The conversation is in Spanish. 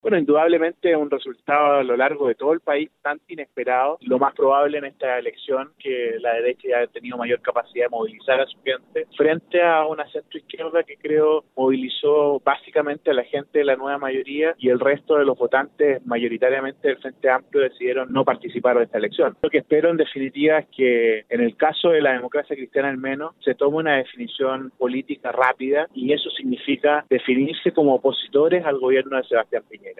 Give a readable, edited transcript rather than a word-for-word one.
Bueno, indudablemente un resultado a lo largo de todo el país bastante inesperado. Lo más probable en esta elección que la derecha ya ha tenido mayor capacidad de movilizar a su gente frente a una centroizquierda que creo movilizó básicamente a la gente de la nueva mayoría y el resto de los votantes mayoritariamente del Frente Amplio decidieron no participar de esta elección. Lo que espero en definitiva es que en el caso de la democracia cristiana al menos se tome una definición política rápida y eso significa definirse como opositores al gobierno de Sebastián Piñera.